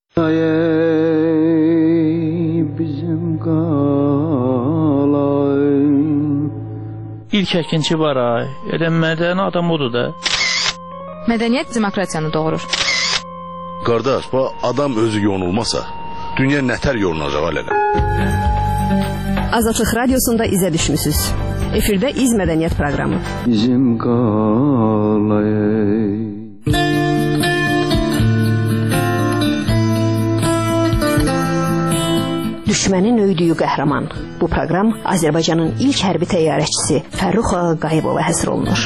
İlk əkinçi var ay. Mədəni adam odur da. Mədəniyyət demokratiyanı doğurur. Qardaş, bu adam özü yonulmasa, dünya nətər yolunacaq alələ? Azadlıq Radiosunda izə düşmüsünüz. Efirdə İz Mədəniyyət proqramı. Bizim qalayı. Düşmənin öydüyü qəhrəman. Bu proqram Azərbaycanın ilk hərbi təyyarəçisi Fərrux Ağa Qayıbova həsr olunur.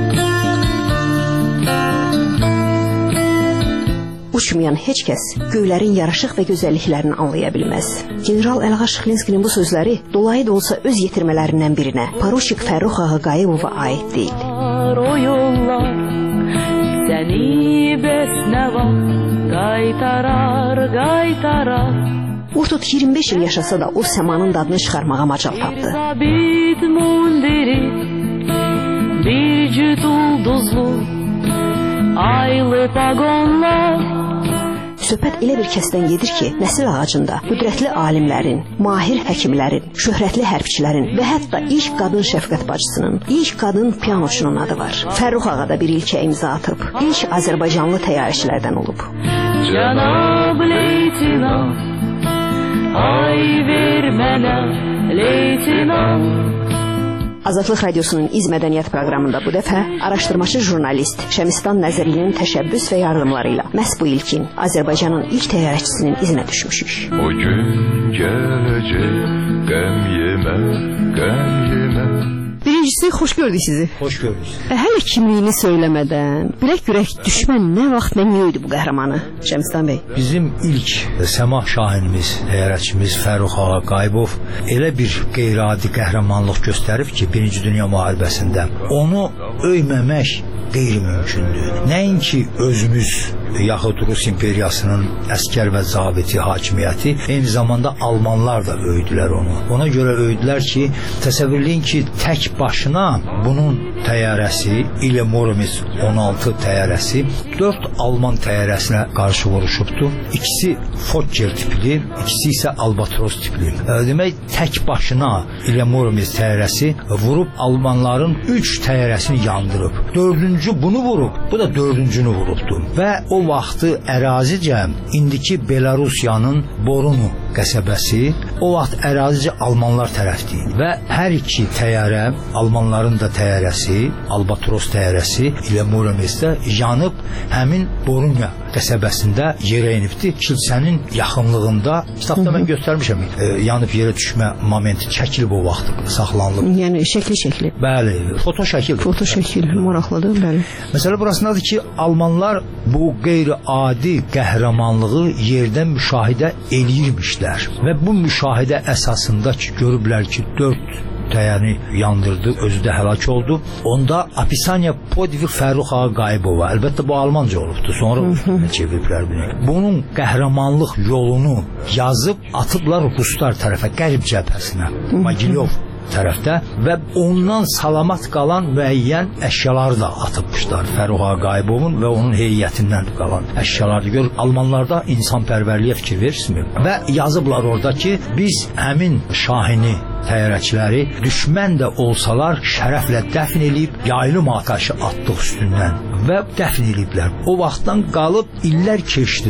Uçmayan heç kəs göylərin yaraşıq və gözəlliklərini anlaya bilməz. General Əlğa Şıxlinskinin bu sözləri dolayı da olsa öz yetirmələrindən birinə, Poruçik Fərrux Ağa Qayıbova aid deyil. O yollar səni bəsnəva qaytarar. Urtut 25 il yaşasa da o səmanın dadını çıxarmağa macal tapdı. Bir cüt ulduzlu aylı pagonlar. Söhbət elə bir kəsdən gedir ki, nəsil ağacında qüdrətli alimlərin, mahir həkimlərin, şöhrətli hərbçilərin və hətta ilk qadın şəfqət bacısının, ilk qadın pianoçunun adı var. Fərrux Ağa da bir ilkə imza atıb, ilk Azərbaycanlı təyyarəçilərdən olub. Cənab leytinant, ay ver mənə leytinant. Azadlıq Radiosunun İz Mədəniyyət proqramında bu dəfə araşdırmaçı jurnalist Şəmistan Nəzərinin təşəbbüs və yardımları ilə məhz bu ilkin Azərbaycanın ilk təyyarəçisinin izinə düşmüşük. O gün gələcək, qəm yemə. Birincisi, xoş gördük sizi. Xoş gördük. Hələ kimliyini söyləmədən, bilək-görək düşmən nə vaxt nə niyə idi bu qəhrəmanı, Şəmistan bəy? Bizim ilk Səmah şahinimiz, təyyarəçimiz Fərrux Ağa Qayıbov elə bir qeyri-adi qəhrəmanlıq göstərib ki, Birinci Dünya müharibəsində onu öyməmək qeyri-mümkündür. Nəinki özümüz yaxud Rus imperiyasının əskər və zabiti hakimiyyəti, eyni zamanda Almanlar da öydülər onu. Ona görə öydülər ki, təsəvvürləyin ki, tək başına bunun təyyarəsi, İle Muromets 16 təyyarəsi 4 Alman təyyarəsinə qarşı vuruşubdu. İkisi Fokker tipli, ikisi isə Albatros tipli. Demək, tək başına İle Muromets təyyarəsi vurub Almanların 3 təyyarəsini yandırıb. Dördüncü bunu vurub, bu da dördüncünü vurubdu. Və o vaxtı ərazicə indiki Belarusiyanın Borunu qəsəbəsi o vaxt ərazicə Almanlar tərəfdir və hər iki təyyarə, Almanların da təyyarəsi, Albatros təyyarəsi ilə Murometsdə yanıb həmin Borunya qəsəbəsində yerə inibdi. Kilsənin yaxınlığında, kitabda mən göstərmişəm, yanıb yerə düşmə momenti çəkilib o vaxt saxlanılıb. Yəni şəkli. Bəli, foto şəkil, maraqlıdır, bəli. Məsələ burasındadır ki, Almanlar bu qeyri-adi qəhrəmanlığı yerdən müşahidə eləyirmişlər və bu müşahidə əsasında ki, görüblər ki, 4 təyyarəni yandırdı, özü də həlak oldu. Onda Apisaniya Podvig Fərrux Ağa Qayıbova, əlbəttə bu Almanca olubdu, sonra çeviriblər bunu. Bunun qəhrəmanlıq yolunu yazıb atıblar Ruslar tərəfə, Qərb cəbhəsinə, Mogilyov tərəfdə və ondan salamat qalan müəyyən əşyaları da atıbmışlar. Fərrux Ağa Qayıbovun və onun heyətindən qalan əşyaları görür. Almanlarda insanpərvərliyə fikir verirsiniz və yazıblar orada ki, biz həmin şahini təyyarəçiləri düşmən də olsalar şərəflə dəfn eləyib, yaylım atəşi atdıq üstündən və dəfn eləyiblər. O vaxtdan qalıb illər keçdi,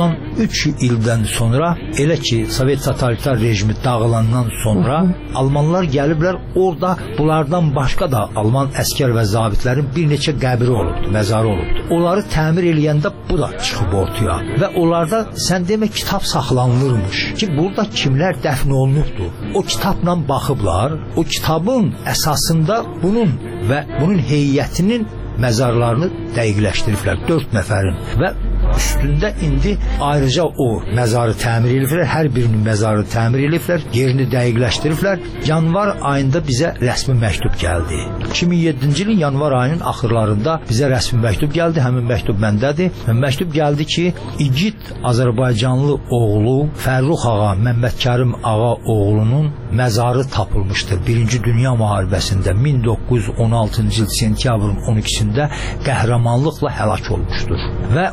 93 ildən sonra, elə ki Sovet totalitar rejimi dağılandan sonra Almanlar gəliblər, orada bunlardan başqa da Alman əskər və zabitlərin bir neçə qəbri olubdu, məzarı olubdu. Onları təmir eləyəndə bu da çıxıb ortaya və onlarda sən demə kitab saxlanılırmış ki, burada kimlər dəfn olunubdu. O kitabla baxıblar, o kitabın əsasında bunun və bunun heyətinin məzarlarını dəqiqləşdiriblər, 4 nəfərin və üstündə indi ayrıca o məzarı təmir ediblər, hər birinin məzarı təmir ediblər, yerini dəqiqləşdiriblər. Yanvar ayında bizə rəsmi məktub gəldi. 2007-ci ilin yanvar ayının axırlarında bizə rəsmi məktub gəldi, həmin məktub məndədir. Məktub gəldi ki, igid Azərbaycanlı oğlu Fərrux Ağa, Məmmədkərim Ağa oğlunun məzarı tapılmışdır. Birinci Dünya müharibəsində 1916-cı il sentyabrın 12-sində qəhrəmanlıqla həlak olmuşdur və o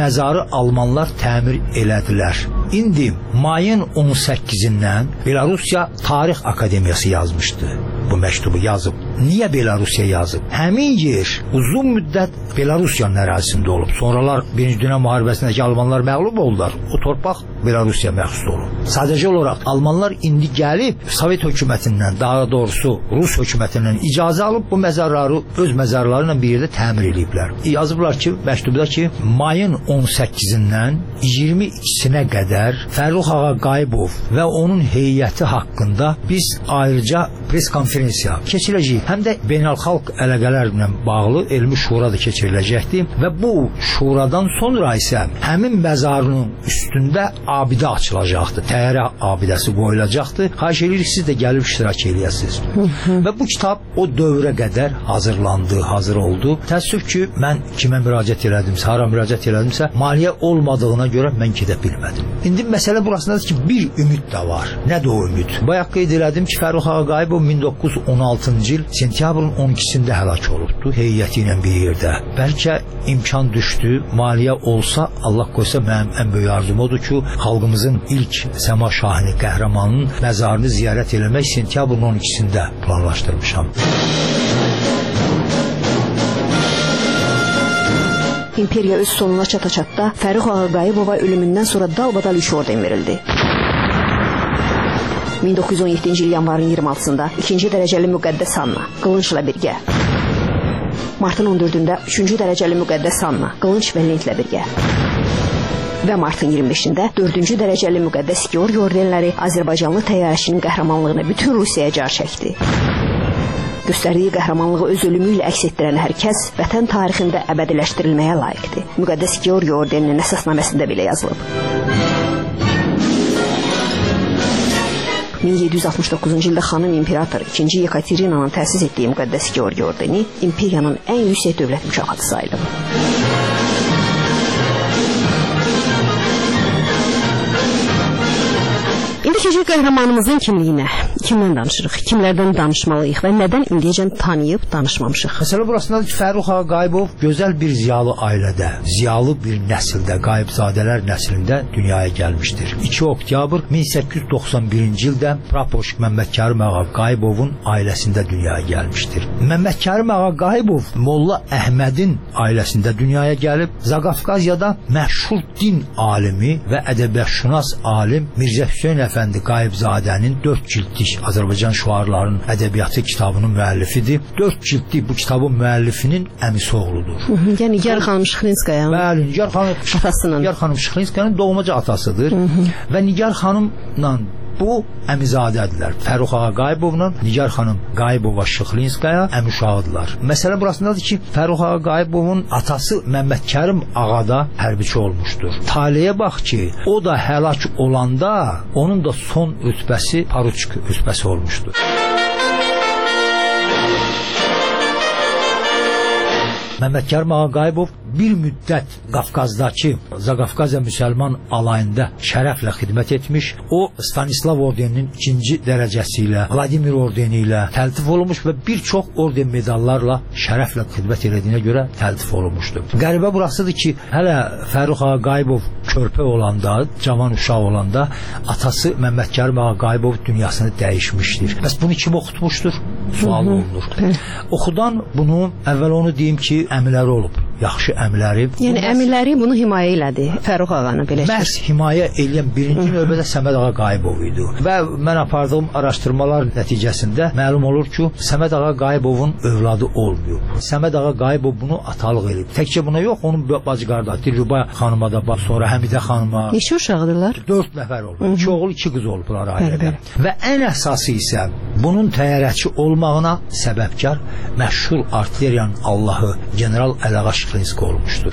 məzarı almanlar təmir elədilər. İndi mayın 18-dən Belarusiya Tarix Akademiyası yazmışdı. Bu məktubu yazıb. Niyə Belarusiya yazıb? Həmin yer uzun müddət Belarusiyanın ərazisində olub. Sonralar Birinci Dünya müharibəsindəki almanlar məğlub oldular. O torpaq Belarusiya məxsus olub. Sadəcə olaraq almanlar indi gəlib Sovet hökumətindən, daha doğrusu Rus hökumətindən icazə alıb bu məzarları öz məzarları ilə bir yerdə təmir ediblər. Yazıblar ki, məktubda ki, mayın 18-dən 22-sinə qədər Fərrux ağa Qayıbov və onun heyəti haqqında biz ayrıca pres konferensiya keçiriləcək. Həm də beynəlxalq əlaqələrlə bağlı elmi şura da keçiriləcəkdir və bu şuradan sonra isə həmin məzarının üstündə abidə açılacaqdır. Təyyarə abidəsi qoyulacaqdır. Xahiş edirik siz də gəlib iştirak eləyəsiniz. Və bu kitab o dövrə qədər hazırlandı, hazır oldu. Təəssüf ki, mən kimə müraciət elədimsə, hara müraciət elədimsə, maliyyə olmadığına görə mən gedə bilmədim. İndi məsələ burasındadır ki, bir ümid də var. Nədir o ümid? Bayaq qeyd elədim ki, Fərrux ağa Qayıbov 1916-cı il sentyabrın 12-sində həlak olubdu heyəti ilə bir yerdə. Bəlkə imkan düşdü, maliyyə olsa, Allah qoysa mənim ən böyük arzum odur ki, xalqımızın ilk Səma Şahini qəhrəmanının məzarını ziyarət eləmək sentyabrın 12-sində planlaşdırmışam. İmperiya öz sonuna çata-çatda Fərrux ağa Qayıbova ölümündən sonra dalbadal 3 orden verildi. 1917-ci il yanvarın 26-sında 2-ci dərəcəli müqəddəs Anna qılınçla birgə. Martın 14-də 3-cü dərəcəli müqəddəs Anna qılınç və lentlə birgə. Və martın 25-də 4-cü dərəcəli müqəddəs Georgi ordenləri Azərbaycanlı təyyarəçinin qəhrəmanlığını bütün Rusiyaya car çəkdi. Göstərdiyi qəhrəmanlığı öz ölümü ilə əks etdirən hər kəs vətən tarixində əbədiləşdirilməyə layiqdir. Müqəddəs Georgi ordeninin əsasnaməsində belə yazılıb. 1769-cu ildə xanım imperator 2. Yekaterinanın təsis etdiyi müqəddəs Georgi ordeni imperiyanın ən yüksək dövlət mükafatı sayılıb. İndi keçək qəhrəmanımızın kimliyinə. Kimdən danışırıq, kimlərdən danışmalıyıq və nədən indiyəcən tanıyıb danışmamışıq? Məsələ burasındadır ki, Fərrux ağa Qayıbov gözəl bir ziyalı ailədə, ziyalı bir nəsildə, Qayıbzadələr nəslində dünyaya gəlmişdir. 2 oktyabr 1891-ci ildə Prapoşk Məmmədkərim ağa Qayıbovun ailəsində dünyaya gəlmişdir. Məmmədkərim ağa Qayıbov Molla Əhmədin ailəsində dünyaya gəlib, Zaqafqaziyada məşhur din alimi və ədəbiyyatşünas alim Mirzə Hüseyn Əfəndi Qayıbzadənin 4 cildlik Azərbaycan şüarlarının ədəbiyyatı kitabının müəllifidir. 4 cildlik bu kitabın müəllifinin əmisi oğludur. Yəni Nigar xanım Şıxlinskaya. Bəli, Nigar xanım Şıxlinskayanın doğmaca atasıdır. Və Nigar xanımla bu əmizadədirlər. Fərrux ağa Qayıbovla Nigar xanım Qayıbova Şıxlinskaya əmişağıdırlar. Məsələ burasındadır ki, Fərrux ağa Qayıbovun atası Məmmədkərim ağa da hərbiçi olmuşdur. Taleyə bax ki, o da həlak olanda onun da son rütbəsi poruçik rütbəsi olmuşdur. Məmmədkərim ağa Qayıbov bir müddət Qafqazdakı Zaqafqaziya müsəlman alayında şərəflə xidmət etmiş. O Stanislav ordeninin 2-ci dərəcəsi ilə, Vladimir ordeni ilə təltif olunmuş və bir çox orden medallarla şərəflə xidmət etdiyinə görə təltif olunmuşdur. Qəribə burasıdır ki, hələ Fərrux ağa Qayıbov körpə olanda, cavan uşaq olanda atası Məmmədkərim ağa Qayıbov dünyasını dəyişmişdir. Bəs bunu kim oxutmuşdur? Sual olunur. Oxudan bunu, əvvəl onu deyim ki, əmiləri olub. Yaxşı əmiləri. Yəni əmiləri bunu himayə elədi. Fərrux ağanı belə. Məhz himayə eləyən birinci növbədə Səməd ağa Qayıbov idi. Və mən apardığım araşdırmalar nəticəsində məlum olur ki, Səməd ağa Qayıbovun övladı olmayıb. Səməd ağa Qayıbov bunu atalıq eləyib. Təkcə buna yox, onun bacı qardaşı Dilruba xanıma da bax, sonra Həmidə xanıma. Neçə uşaqdırlar? 4 nəfər olub. 2 oğul, 2 qız olublar ailədə. Və ən əsası isə bunun təyyarəçi olmağına səbəbkar məşhur artilleriyanın Allahı General Əliağa Şıxlinski olmuşdur.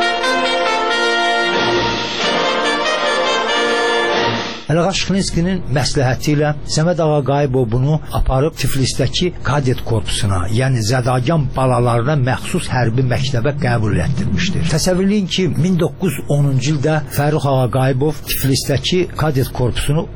Əliağa Şıxlinskinin məsləhəti ilə Səməd ağa Qayıbov bunu aparıb Tiflisdəki kadet korpusuna, yəni zədagan balalarına məxsus hərbi məktəbə qəbul etdirmişdir. Təsəvvürləyin ki, 1910-cu ildə Fərrux ağa Qayıbov Tiflisdəki kadet korpusunu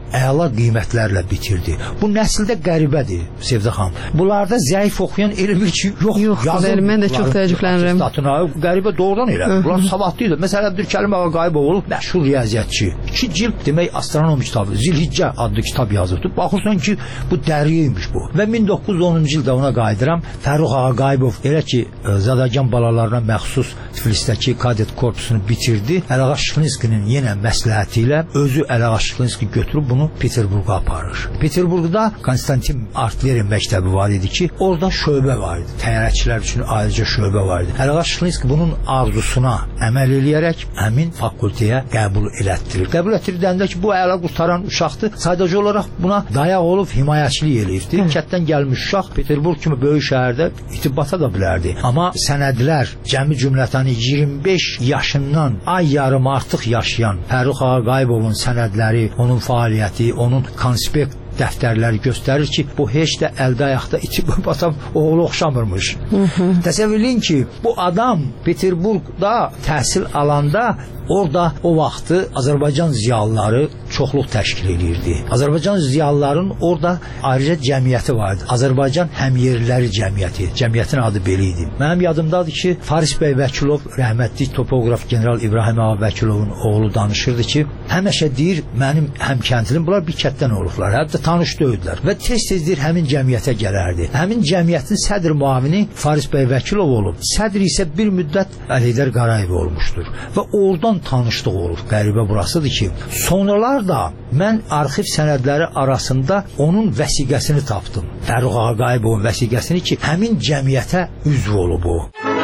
əla qiymətlərlə bitirdi. Bu nəsildə qəribədir Sevdə xanım. Bunlarda zəif oxuyan elə bir ki, yox, mən də çox təəccüblənirəm. Qəribə doğrudan elə. Bunlar savadlı idi. Məsələn, Əbdülkərim ağa Qayıbov olub, məşhur riyaziyyatçı. 2 cild demək astronomi kitabı, Zilhiccə adlı kitab yazıbdı. Baxırsan ki, bu dəriymiş bu. Və 1910-cu ildə ona qayıdıram. Fərrux ağa Qayıbov elə ki, Zadagan balalarına məxsus Tiflisdəki kadet korpusunu bitirdi. Əlağa Şıxlinskinin yenə məsləhəti ilə özü Əlağa Şıxlinski götürüb bunu Peterburqa aparır. Peterburqda Konstantin Artleri məktəbi var idi ki, orada şöbə var idi. Təyyarəçilər üçün ayrıca şöbə var idi. Əlağa Şıxlinski bunun arzusuna əməl eləyərək həmin fakültəyə qəbul elətdirir. Qəbul etdirdəndə ki, bu əla qurtaran uşaqdır. Sadəcə olaraq buna dayaq olub himayəçilik eləyirdi. Kətdən gəlmiş uşaq Peterburq kimi böyük şəhərdə itibata da bilərdi. Amma sənədlər cəmi cümlətəni 25 yaşından ay yarım artıq yaşayan Fərrux ağa Qayıbovun sənədləri, onun fəaliyyəti, onun konspekt dəftərləri göstərir ki, bu heç də əldə ayaqda itib batan oğlu oxşamırmış. Təsəvvür edin ki, bu adam Peterburqda təhsil alanda orada o vaxtı Azərbaycan ziyalıları çoxluq təşkil edirdi. Azərbaycan ziyalıların orada ayrıca cəmiyyəti vardı. Azərbaycan Həmyerliləri Cəmiyyəti. Cəmiyyətin adı belə idi. Mənim yadımdadır ki, Faris bəy Vəkilov, rəhmətli topoqraf general İbrahim ağa Vəkilovun oğlu danışırdı ki, həmişə deyir, mənim həmkəntlim bunlar bir kətdən olublar. Hətta tanış döydülər və tez-tez deyir, həmin cəmiyyətə gələrdi. Həmin cəmiyyətin sədr müavini Faris bəy Vəkilov olub. Sədr isə bir müddət Əlidər Qarayev olmuşdur. Və oradan tanışlıq olub. Qəribə burasıdır ki, sonralar da mən arxiv sənədləri arasında onun vəsiqəsini tapdım. Fərrux ağa Qayıbovun vəsiqəsini ki, həmin cəmiyyətə üzv olub o.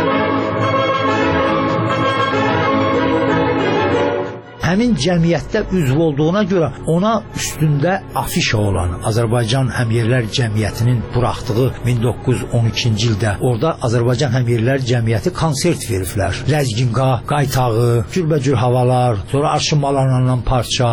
Həmin cəmiyyətdə üzv olduğuna görə ona üstündə afişa olan Azərbaycan Həmyerlər Cəmiyyətinin buraxdığı 1912-ci ildə orada Azərbaycan Həmyerlər Cəmiyyəti konsert veriblər. Ləzginqa, Qaytağı, cürbəcür havalar, sonra Arşınmalarla parça.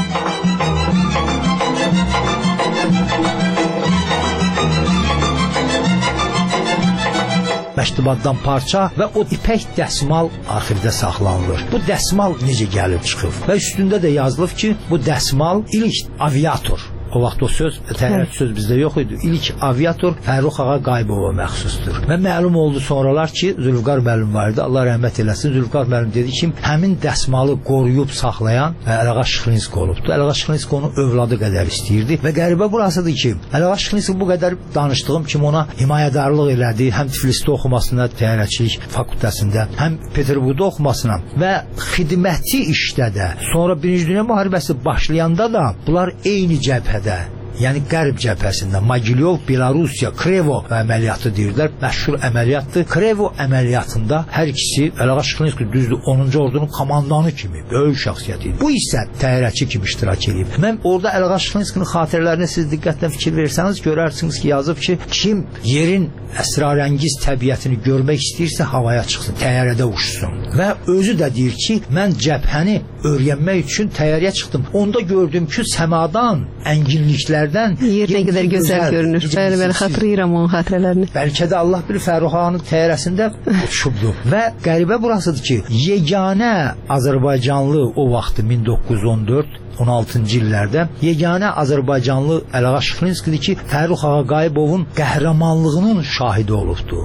Məktubaddan parça və o ipək dəsmal arxivdə saxlanılır. Bu dəsmal necə gəlib çıxıb? Və üstündə də yazılıb ki, bu dəsmal ilk aviator. O vaxt o söz, təyyarəçi söz bizdə yox idi. İlk aviator Fərrux ağa Qayıbova məxsusdur. Və məlum oldu sonralar ki, Zülfüqar müəllim var idi. Allah rəhmət eləsin. Zülfüqar müəllim dedi ki, həmin dəsmalı qoruyub saxlayan Əlağa Şıxlinski olubdu. Əlağa Şıxlinski onu övladı qədər istəyirdi və qəribə burasıdır ki, Əlağa Şıxlinski bu qədər danışdığım kimi ona himayədarlıq elədi. Həm Tiflisdə oxumasına, təyyarəçilik fakültəsində, həm Peterburqda oxumasına və xidməti işdə də. Sonra Birinci Dünya müharibəsi başlayanda da bunlar eyni cəbhə yəni Qərb cəbhəsində Mogilyov, Belarusiya, Krevo əməliyyatı deyirlər. Məşhur əməliyyatdır. Krevo əməliyyatında hər ikisi Əlağa Şıxlinski düzdür 10-cu ordunun komandanı kimi böyük şəxsiyyət idi. Bu isə təyyarəçi kimi iştirak edib. Mən orada Əlağa Şıxlinskinin xatirələrinə siz diqqətlə fikir versəniz görərsiniz ki, yazıb ki, kim yerin əsrarəngiz təbiətini görmək istəyirsə havaya çıxsın, təyyarədə uçsun. Və özü də deyir ki, mən cəbhəni öyrənmək üçün təyyarəyə çıxdım. Onda gördüm ki, səmadan, ənginliklərdən yer nə qədər gözəl görünür. Bəli, xatırlayıram onun xatirələrini. Bəlkə də Allah bilir Fərrux ağanın təyyarəsində uçubdu. Və qəribə burasıdır ki, yeganə Azərbaycanlı o vaxtı 1914-16-cı illərdə yeganə Azərbaycanlı Əlağa Şıxlinskidir ki, Fərrux ağa Qayıbovun qəhrəmanlığının şahidi olubdu.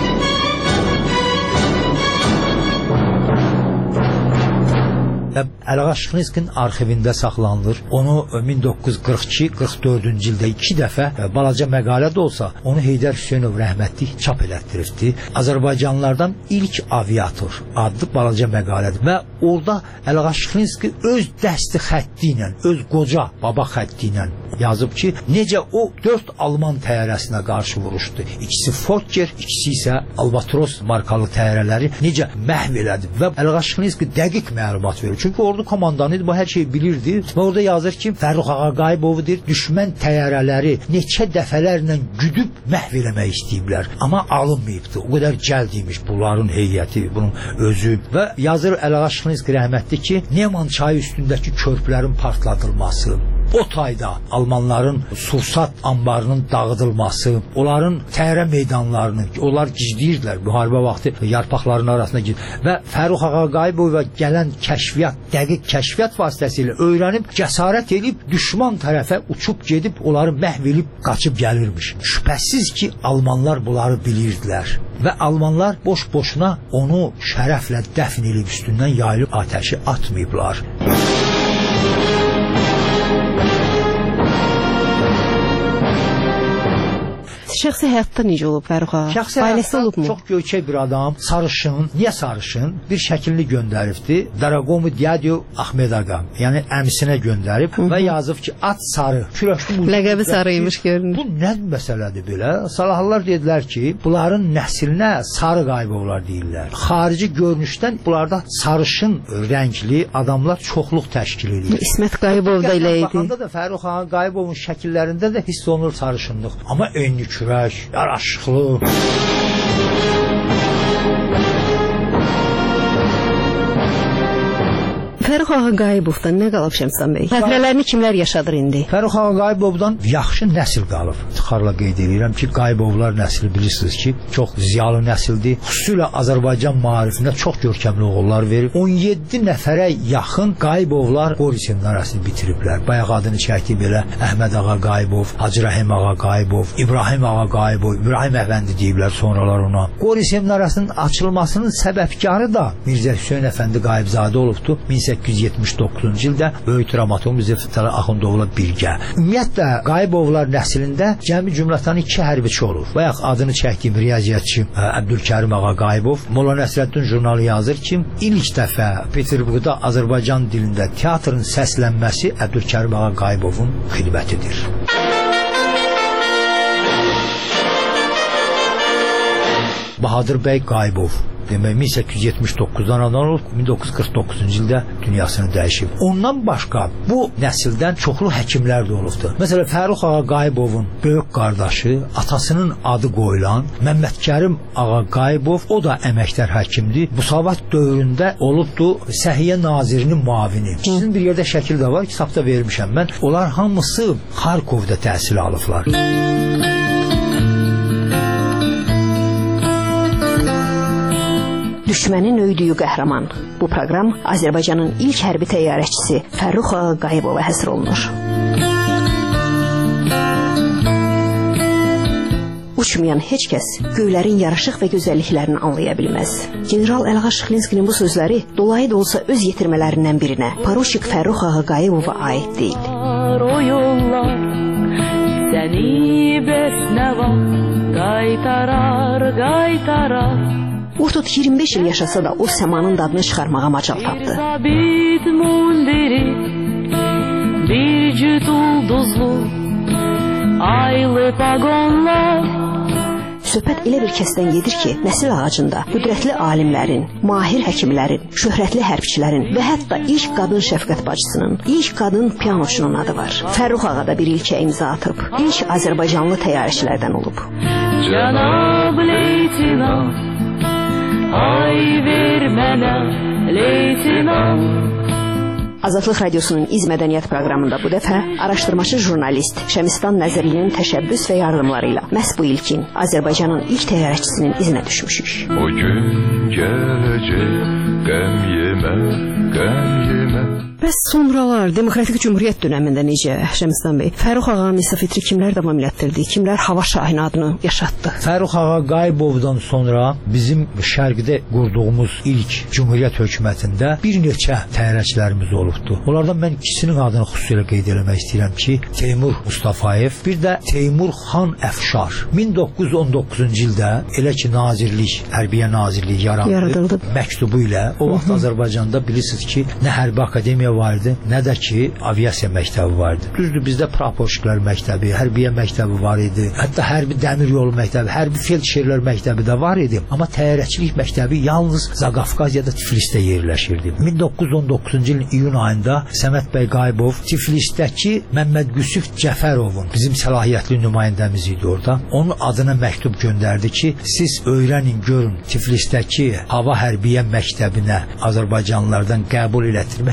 Əlağa Şıxlinskinin arxivində saxlanılır. Onu 1942-44-cü ildə 2 dəfə balaca məqalə də olsa, onu Heydər Hüseynov rəhmətli çap elətdiribdi. Azərbaycanlılardan ilk aviator adlı balaca məqalədir. Və orada Əlağa Şıxlinski öz dəsti xətti ilə, öz qoca baba xətti ilə yazıb ki, necə o 4 Alman təyyarəsinə qarşı vuruşdu. İkisi Fokker, ikisi isə Albatros markalı təyyarələri necə məhv elədi. Və Əlağa Şıxlinski dəqiq məlumat verir. Çünki ordu komandanı idi, bu hər şeyi bilirdi. Və orada yazır ki, Fərrux ağa Qayıbovu deyir, düşmən təyyarələri neçə dəfələrlə güdüb məhv eləmək istəyiblər. Amma alınmayıbdı. O qədər cəld imiş bunların heyəti, bunun özü. Və yazır Əlağa Şıxlinski rəhmətli ki, Neman çayı üstündəki körpülərin partladılması, o tayda Almanların sursat anbarının dağıdılması, onların təyyarə meydanlarını, onlar gizləyirdilər müharibə vaxtı yarpaqların arasına gir və Fərrux Ağa Qayıbova gələn kəşfiyyat, dəqiq kəşfiyyat vasitəsilə öyrənib, cəsarət edib düşman tərəfə uçub gedib, onları məhv edib qaçıb gəlirmiş. Şübhəsiz ki, Almanlar bunları bilirdilər və Almanlar boş-boşuna onu şərəflə dəfn edib üstündən yayılıb ateşi atmayıblar. Şəxsi həyatda necə olub Fərrux ağa? Şəxsi həyatda çox göyçək bir adam, sarışın. Niyə sarışın? Bir şəkilli göndəribdi. Daragomu Diadio Ahmed ağa, yəni əmisinə göndərib və yazıb ki, at sarı. Ləqəbi sarıymış görünür. Bu nə məsələdir belə? Salahlılar dedilər ki, bunların nəslinə sarı Qayıbovlar deyirlər. Xarici görünüşdən bunlarda sarışın rəngli adamlar çoxluq təşkil edir. İsmət Qayıbov da elə idi. Baxanda da Fərrux ağa Qayıbovun şəkillərində də hiss olunur sarışınlıq. Amma enli kürək, yaraşıqlı. Fərrux ağa Qayıbovdan nə qalıb Şəmstan bəy? Xatirələrini kimlər yaşadır indi? Fərrux ağa Qayıbovdan yaxşı nəsil qalıb. İftixarla qeyd edirəm ki, Qayıbovlar nəsli bilirsiniz ki, çox ziyalı nəsildir. Xüsusilə Azərbaycan maarifində çox görkəmli oğullar verib. 17 nəfərə yaxın Qayıbovlar Qori seminariyasını bitiriblər. Bayaq adını çəkdi belə Əhməd ağa Qayıbov, Hacı Rəhim ağa Qayıbov, İbrahim ağa Qayıbov, İbrahim əfəndi deyiblər sonralar ona. Qori seminariyasının açılmasının səbəbkarı da Mirzə Hüseyn əfəndi Qayıbzadə olubdu. 1879-cu ildə böyük dramaturq Mirzə Fətəli Axundovla birgə. Ümumiyyətlə Qayıbovlar nəslində cəmi cümlətanı 2 hərbiçi olur. Bayaq adını çəkdiyim riyaziyyatçı Əbdülkərim ağa Qayıbov Molla Nəsrəddin jurnalı yazır ki, ilk dəfə Peterburqda Azərbaycan dilində teatrın səslənməsi Əbdülkərim ağa Qayıbovun xidmətidir. Bahadır bəy Qayıbov demək 1879-dan anadan olub 1949-cu ildə dünyasını dəyişib. Ondan başqa bu nəsildən çoxlu həkimlər də olubdu. Məsələn, Fərrux ağa Qayıbovun böyük qardaşı, atasının adı qoyulan Məmmədkərim ağa Qayıbov, o da əməkdar həkimdir. Müsavat dövründə olubdu Səhiyyə Nazirinin müavini. Sizin bir yerdə şəkil də var, kitabda vermişəm mən. Onlar hamısı Xarkovda təhsil alıblar. Düşmənin öydüyü qəhrəman. Bu proqram Azərbaycanın ilk hərbi təyyarəçisi Fərrux ağa Qayıbova həsr olunur. Uçmayan heç kəs göylərin yaraşıq və gözəlliklərini anlaya bilməz. General Əlğa Şıxlinskinin bu sözləri dolayı da olsa öz yetirmələrindən birinə, Poruçik Fərrux ağa Qayıbova aid deyil. O yollar səni bəsnəva qaytarar. Urtut 25 il yaşasa da o səmanın dadını çıxarmağa macal tapdı. Bir cüt ulduzlu aylı pagonlar. Söhbət elə bir kəsdən gedir ki, nəsil ağacında qüdrətli alimlərin, mahir həkimlərin, şöhrətli hərbçilərin və hətta ilk qadın şəfqət bacısının, ilk qadın pianoçunun adı var. Fərrux ağa da bir ilkə imza atıb, ilk Azərbaycanlı təyyarəçilərdən olub. Cənab leytinant, ay ver mənə leytinant. Azadlıq Radiosunun İz Mədəniyyət proqramında bu dəfə araşdırmacı jurnalist Şəmistan Nəzərlinin təşəbbüs və yardımları ilə məhz bu ilkin Azərbaycanın ilk təyyarəçisinin izinə düşmüşük. O gün gələcək, qəm yemə, qəm yemə. Bəs sonralar Demokratik Cümhuriyyət dönəmində necə Şəmistan bəy? Fərrux ağa Misafitri kimlər davam elətdirdi? Kimlər Hava Şahin adını yaşatdı? Fərrux ağa Qayıbovdan sonra bizim şərqdə qurduğumuz ilk Cümhuriyyət hökumətində bir neçə təyyarəçilərimiz olubdu. Onlardan mən ikisinin adını xüsusilə qeyd eləmək istəyirəm ki, Teymur Mustafayev, bir də Teymur Xan Əfşar. 1919-cu ildə elə ki Nazirlik, Hərbiyə Nazirliyi yaradıldı. Məktubu ilə o vaxt Azərbaycanda bilirsiniz ki, nə hərbi akademiya var idi, nə də ki aviasiya məktəbi var idi. Düzdür, bizdə praporçilər məktəbi, hərbiyə məktəbi var idi. Hətta hərbi dəmir yolu məktəbi, hərbi feldşerlər məktəbi də var idi. Amma təyyarəçilik məktəbi yalnız Zaqafqaziyada Tiflisdə yerləşirdi. 1919-cu ilin iyun ayında Səməd bəy Qayıbov Tiflisdəki Məmməd Qüsüf Cəfərovun, bizim səlahiyyətli nümayəndəmiz idi orada. Onun adına məktub göndərdi ki, siz öyrənin, görün, Tiflisdəki hava hərbiyə məktəbinə Azərbaycanlılardan qəbul elətdirmək mümkün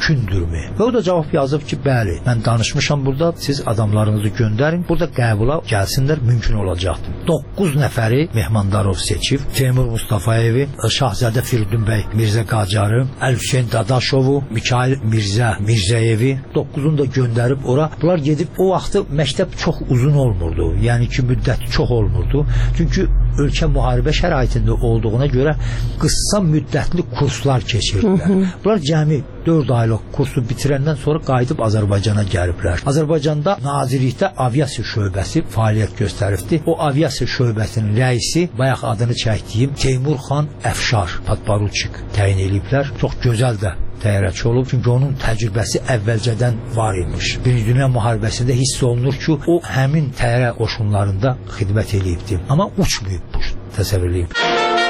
mümkündürmü? Və o da cavab yazıb ki, bəli, mən danışmışam burada, siz adamlarınızı göndərin, burada qəbula gəlsinlər, mümkün olacaqdır. 9 nəfəri Mehmandarov seçib, Teymur Mustafayevi, Şahzadə Firidun bəy Mirzə Qacarı, Əl-Hüseyn Dadaşovu, Mikail Mirzəyevi 9'unu da göndərib ora. Bunlar gedib, o vaxtı məktəb çox uzun olmurdu, yəni ki, müddəti çox olmurdu. Çünki ölkə müharibə şəraitində olduğuna görə qısa müddətli kurslar keçirdilər. Bunlar cəmi 4 aylıq kursu bitirəndən sonra qayıdıb Azərbaycana gəliblər. Azərbaycanda nazirlikdə aviasiya şöbəsi fəaliyyət göstəribdi. O aviasiya şöbəsinin rəisi bayaq adını çəkdiyim Teymur xan Əfşar podporuçik təyin ediblər. Çox gözəl də təyyarəçi olub, çünki onun təcrübəsi əvvəlcədən var imiş. Birinci Dünya müharibəsində hiss olunur ki, o həmin təyyarə qoşunlarında xidmət edibdi. Amma uçmayıb bu, təsəvvür edib.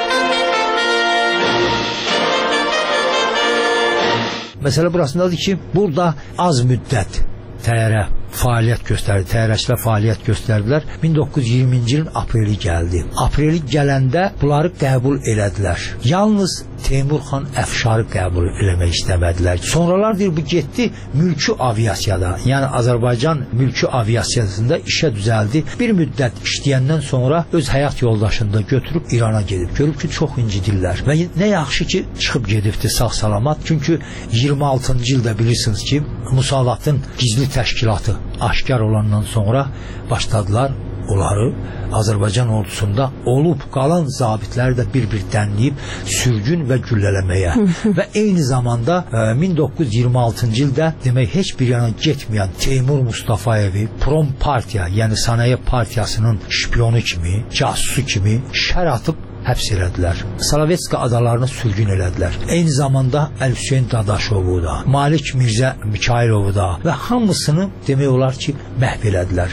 Məsələ burasındadır ki, burada az müddət təyyarə fəaliyyət göstərdi, təyyarəçilər fəaliyyət göstərdilər. 1920-ci ilin apreli gəldi. Apreli gələndə bunları qəbul elədilər. Yalnız Teymur xan Əfşarı qəbul eləmək istəmədilər. Sonralar deyir, bu getdi mülki aviasiyada, yəni Azərbaycan mülki aviasiyasında işə düzəldi. Bir müddət işləyəndən sonra öz həyat yoldaşını da götürüb İrana gedib. Görüb ki, çox incidirlər. Və nə yaxşı ki, çıxıb gedibdi sağ-salamat. Çünki 26-cı ildə bilirsiniz ki, Musavatın gizli təşkilatı aşkar olandan sonra başladılar onları Azərbaycan ordusunda olub qalan zabitləri də bir-bir dənləyib sürgün və güllələməyə. Və eyni zamanda 1926-cı ildə demək heç bir yana getməyən Teymur Mustafayevi Prom Partiya, yəni Sənaye Partiyasının şpionu kimi, casusu kimi şər atıb həbs elədilər. Salavetska adalarını sürgün elədilər. Eyni zamanda Əl-Hüseyn Dadaşovu da, Malik Mirzə Mikailovu da və hamısını demək olar ki, məhv elədilər.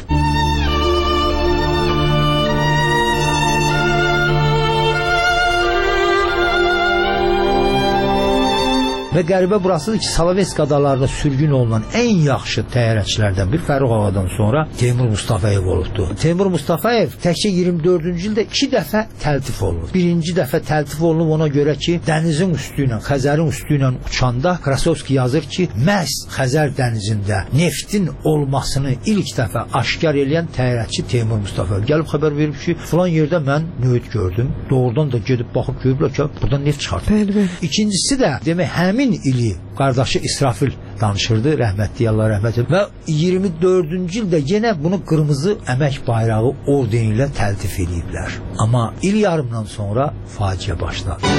Və qəribə burasıdır ki, Salavetska adalarında sürgün olunan ən yaxşı təyyarəçilərdən bir Fərux Ağadan sonra Teymur Mustafayev olubdu. Teymur Mustafayev təkcə 24-cü ildə 2 dəfə təltif olunub. Birinci dəfə təltif olunub ona görə ki, dənizin üstü ilə, Xəzərin üstü ilə uçanda Krasovski yazır ki, məhz Xəzər dənizində neftin olmasını ilk dəfə aşkar eləyən təyyarəçi Teymur Mustafayev. Gəlib xəbər verib ki, filan yerdə mən növt gördüm. Doğrudan da gedib baxıb görüblər ki, buradan neft çıxartdı. İkincisi də demək həmin ili qardaşı İsrafil danışırdı, rəhmətli Allah rəhmət edib. Və 24-cü ildə yenə bunu qırmızı əmək bayrağı ordeni ilə təltif ediblər. Amma il yarımdan sonra faciə başladı.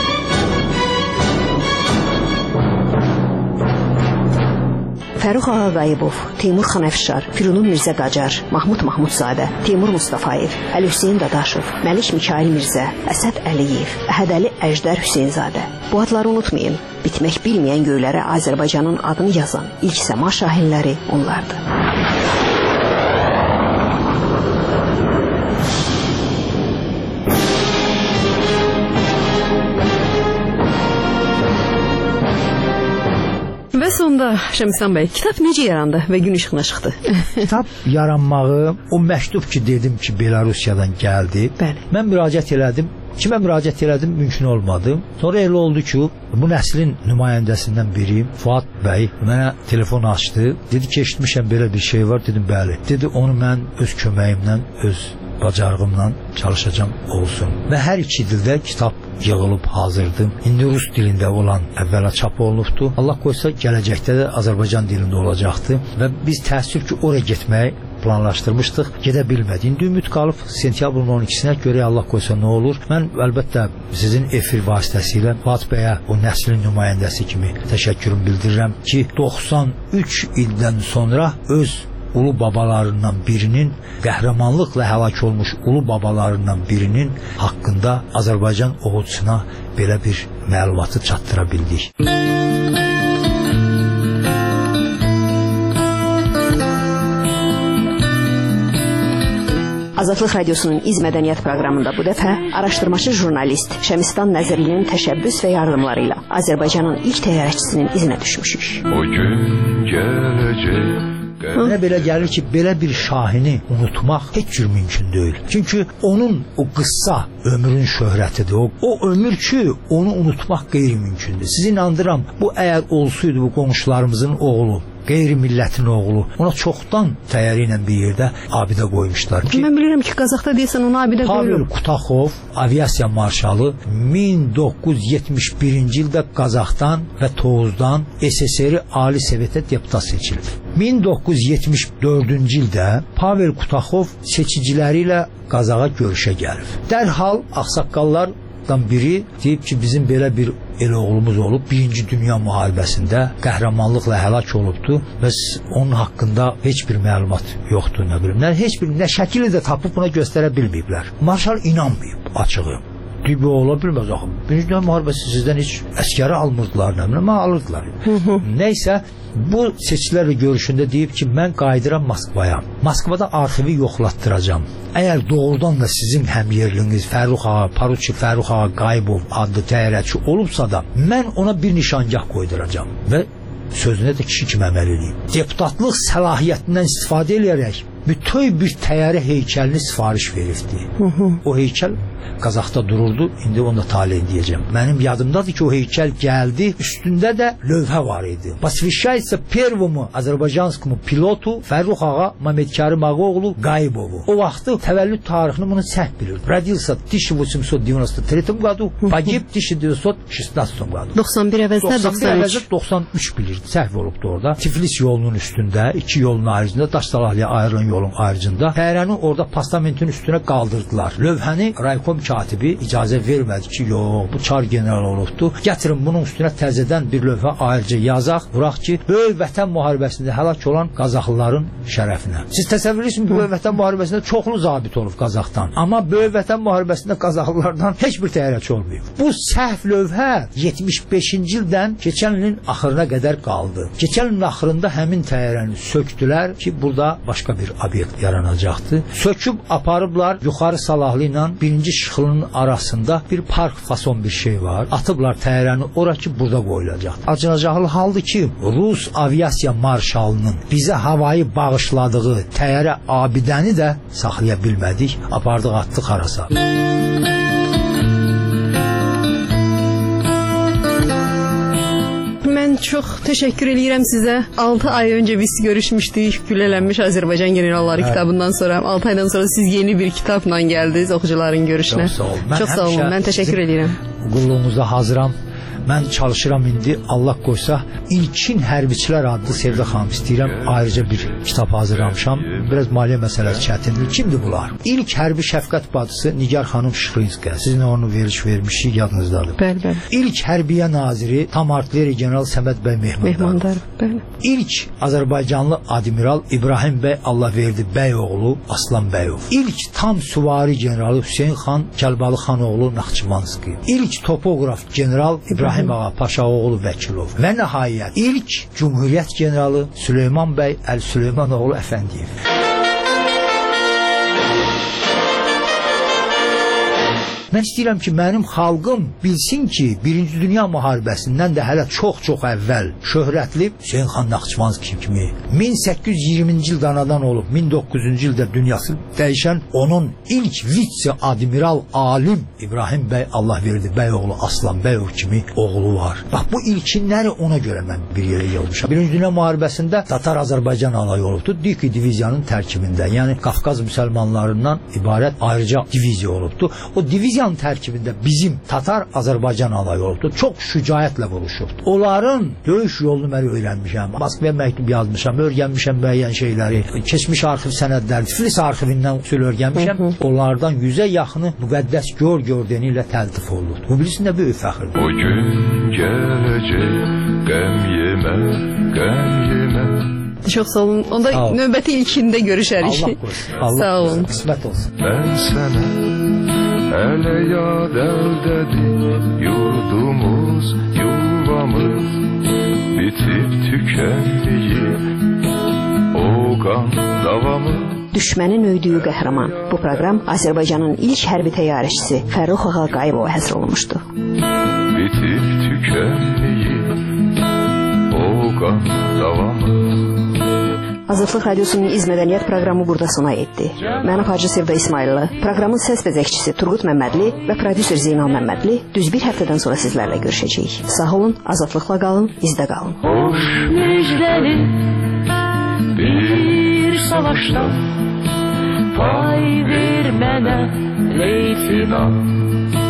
Fərux Ağa Qayıbov, Teymur xan Əfşar, Firunun Mirzə Qacar, Mahmud Mahmudzadə, Teymur Mustafayev, Əl-Hüseyn Dadaşov, Məlik Mikail Mirzə, Əsəd Əliyev, Əhədəli Əjdər Hüseynzadə. Bu adları unutmayın. Bitmək bilməyən göylərə Azərbaycanın adını yazan ilk səma şahinləri onlardır. Və sonda Şəmistan bəy, kitab necə yarandı və gün işığına çıxdı? Kitab yaranmağı, o məktub ki dedim ki Belarusiyadan gəldi. Bəli. Mən müraciət elədim. Kimə müraciət elədim, mümkün olmadı. Sonra elə oldu ki, bu nəslin nümayəndəsindən biri Fuad bəy mənə telefon açdı. Dedi ki, eşitmişəm belə bir şey var. Dedim, bəli. Dedi, onu mən öz köməyimlə, öz bacarığımla çalışacağım olsun. Və hər iki dildə kitab yığılıb hazırdır. İndi rus dilində olan əvvəla çap olunubdur. Allah qoysa gələcəkdə də Azərbaycan dilində olacaqdır. Və biz təəssüf ki, oraya getməyi planlaşdırmışdıq, gedə bilmədik. İndi ümid qalıb sentyabrın 12-sinə görə Allah qoysa nə olur. Mən əlbəttə sizin efir vasitəsilə Fuad bəyə, o nəslin nümayəndəsi kimi təşəkkürümü bildirirəm ki, 93 ildən sonra öz ulu babalarından birinin, qəhrəmanlıqla həlak olmuş ulu babalarından birinin haqqında Azərbaycan oğulcusuna belə bir məlumatı çatdıra bildik. Azadlıq Radiosunun İz Mədəniyyət proqramında bu dəfə araşdırmaçı jurnalist Şəmistan Nəzərlinin təşəbbüs və yardımları ilə Azərbaycanın ilk təyyarəçisinin izinə düşmüşük. O gün gələcək Mənə belə gəlir ki, belə bir şahini unutmaq heç cür mümkün deyil. Çünki onun o qıssa ömrün şöhrətidir. O ömür ki, onu unutmaq qeyri-mümkündür. Sizi inandıram, bu əgər olsaydı bu qonşularımızın oğlu, qeyri-millətin oğlu, ona çoxdan təyyarə ilə bir yerdə abidə qoymuşlar. Mən bilirəm ki, Qazaxda deyəsən onu abidə qoyulur. Pavel Kutaxov, aviasiya marşalı 1971-ci ildə Qazaxdan və Tovuzdan SSR Ali Sovetə deputat seçilib. 1974-cü ildə Pavel Kutaxov seçiciləri ilə Qazaxa görüşə gəlib. Dərhal ağsaqqallardan biri deyib ki, bizim belə bir elə oğlumuz olub, 1-ci Dünya müharibəsində qəhrəmanlıqla həlak olubdu və onun haqqında heç bir məlumat yoxdur, nə bilim. Heç bir nə şəkili də tapıb buna göstərə bilməyiblər. Marşal inanmayıb açığı. Deyib, ola bilməz axı. 1-ci Dünya müharibəsi sizdən heç əskəri almırdılar, nə bilim, alırdılar. Nəysə, bu seçkilərlə görüşündə deyib ki, mən qayıdıram Moskvaya. Moskvada arxivi yoxlatdıracam. Əgər doğrudan da sizin həmyerliniz Fərrux ağa, Paruçik Fərrux ağa Qayıbov adlı təyyarəçi olubsa da, mən ona bir nişangah qoyduracam və sözünə də kişi kimi əməl edeyim. Deputatlıq səlahiyyətindən istifadə edərək bütöv bir təyyarə heykəlini sifariş veribdi. O heykəl Qazaxda dururdu, indi onu da talihin deyəcəm. Mənim yadımdadır ki, o heykəl gəldi, üstündə də lövhə var idi. Посвящается первому azərbaycanskому pilotu Fərrux ağa Məmmədkərim Ağaoğlu Qayıbovu. O vaxtı təvəllüd tarixini bunu səhv bilir. Родился в 1893 году, pogib 1916 году. 91 əvəzdə 93 bilirdi, səhv olubdu orada. Tiflis yolunun üstündə, iki yolun ayrıcında, Daşdalahlıya ayrılan yolun ayrıcında təyyarəni orada postamentin üstünə qaldırdılar. Lövhəni raykom katibi icazə vermədi ki, yox, bu çar general olubdu. Gətirin bunun üstünə təzədən bir lövhə ayrıca yazaq, vuraq ki, böyük vətən müharibəsində həlak olan Qazaxlıların şərəfinə. Siz təsəvvür edirsiniz, böyük vətən müharibəsində çoxlu zabit olub Qazaxdan. Amma böyük vətən müharibəsində Qazaxlılardan heç bir təyyarəçi olmayıb. Bu səhv lövhə 75-ci ildən keçən ilin axırına qədər qaldı. Keçən ilin axırında həmin təyyarəni söktülər ki, burada başqa bir obyekt yaranacaqdı. Söküb aparıblar yuxarı Salahlı ilə 1-ci Şıxlının arasında bir park fason bir şey var. Atıblar təyyarəni ora ki, burada qoyulacaq. Acınacaqlı haldır ki, Rus aviasiya marşalının bizə havayı bağışladığı təyyarə abidəni də saxlaya bilmədik. Apardıq, atdıq harasa. Mən çox təşəkkür edirəm sizə. 6 ay öncə biz görüşmüşdük. Güllələnmiş Azərbaycan generalları kitabından sonra. 6 aydan sonra siz yeni bir kitabla gəldiniz oxucuların görüşünə. Çox sağ olun. Mən təşəkkür edirəm. Qulluğunuza hazıram. Mən çalışıram indi, Allah qoysa, İlkin Hərbiçilər adlı Sevdə xanım istəyirəm, ayrıca bir kitab hazırlamışam. Biraz maliyyə məsələsi çətindir. Kimdir bunlar? İlk hərbi şəfqət bacısı Nigar xanım Şıxlinskaya. Sizin onu vermişik, yadınızdadır. Bəli. İlk hərbiyə naziri tam artilleri general Səməd bəy Mehmandarov. Bəli. İlk Azərbaycanlı admiral İbrahim bəy Allahverdi bəyoğlu Aslan bəyov. İlk tam süvari generalı Hüseyn xan Kəlbalı xanoğlu Naxçıvanski. İlk topoqraf general İbrahim ağa Paşaoğlu Vəkilov. Və nəhayət ilk Cumhuriyyət generalı Süleyman bəy Əl-Süleymanoğlu Əfəndiyev. Mən istəyirəm ki, mənim xalqım bilsin ki, 1-ci Dünya müharibəsindən də hələ çox-çox əvvəl şöhrətli Hüseyn xan Naxçıvanski kimi 1820-ci ildə anadan olub, 1900-cü ildə dünyası dəyişən onun ilk vitse-admiral alim İbrahim bəy Allahverdi bəyoğlu Aslan bəyov kimi oğlu var. Bax, bu ilkinləri ona görə mən bir yerə yığmışam. 1-ci Dünya müharibəsində Tatar Azərbaycan alayı olubdu, Diki diviziyanın tərkibində, yəni Qafqaz müsəlmanlarından ibarət ayrıca diviziya olubdu. O diviziya tərkibində bizim Tatar Azərbaycan alayı olubdu. Çox şücaətlə vuruşubdu. Onların döyüş yolunu mən öyrənmişəm. Moskvaya məktub yazmışam, öyrənmişəm müəyyən şeyləri. Keçmiş arxiv sənədləri, Tiflis arxivindən usul öyrənmişəm. Onlardan 100-ə yaxını müqəddəs gör-gördəni ilə təltif olundu. Bu birisində böyük fəxrdir. O gün gələcək, qəm yemə, qəm yemə. Çox sağ olun. Onda növbəti ilkində görüşərik. Allah qoysun. Sağ olun. Qismət olsun. Mən sənə hələ yad əldədir, yurdumuz, yuvamız bitib tükənməyib, o qan davamı. Düşmənin öydüyü qəhrəman. Bu proqram Azərbaycanın ilk hərbi təyyarəçisi Fərrux ağa Qayıbova həsr olunmuşdu. Bitib tükənməyib, o qan davamı. Azadlıq Radiosunun İz Mədəniyyət proqramı burada sona yetdi. Mən aparıcı Sevda İsmayıllı, proqramın səs bəzəkçisi Turqut Məmmədli və prodüser Zeynal Məmmədli düz bir həftədən sonra sizlərlə görüşəcəyik. Sağ olun, azadlıqla qalın, bizdə qalın. Hoş müjdeli bir savaşta pay ver mənə leyfinan.